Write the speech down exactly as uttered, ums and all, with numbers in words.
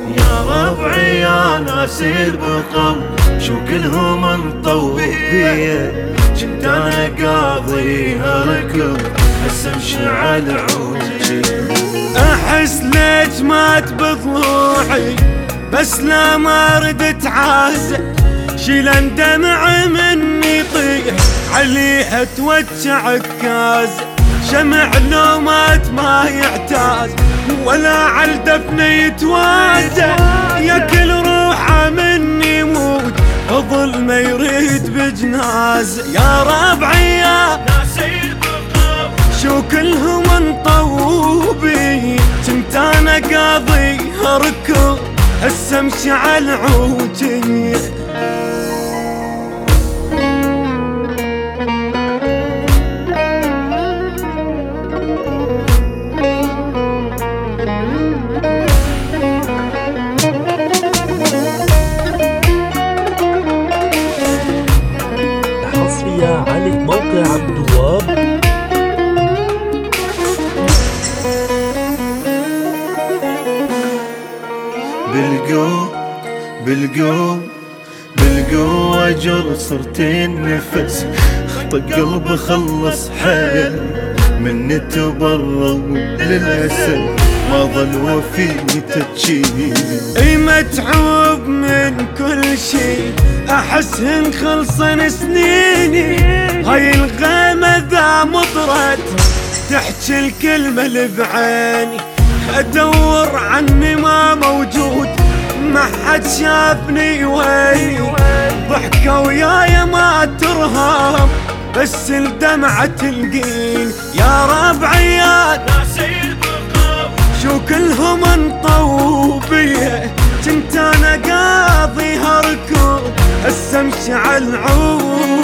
يا ربعي يا ناس البقم شو كلهم انطوا بيه، جنت انا قاضيها ركض هسه مشعل عوجي. احس ليش مات بضلوعي بس لا ما ردت عازة، شيلان دمع مني يطيح عليها توجع عكاز، شمع لو مات ما يعتاز ولا على دفنه يتوازى، يا كل روحه مني يموت فضل ما يريد بجنازه. يا ربعي يا ناس البقم شو كلهم انطوا بي، كنت انا قاضي ركض هسه مشعل عوجي. حصرية على موقع عبد الوهاب. بالقوة بالقوة بالقوة جر صرت النفس، طق قلبي خلص حيل مني تبرر للأسف ما ظل وفي تجيب. اي متعوب من كل شي احسهن خلصن سنيني، هاي الغيمة ذا مطرت تحكي الكلمة اللي بعيني، ادور عني ما موجود ما حد شافني ويني، ضحكة وياي ما ترهب بس الدمعة تلقيني. يا ربعي يا ناس البقم شو كلهم انطوا بيه، كنت انا قاضي هركض هسه مشعل عود.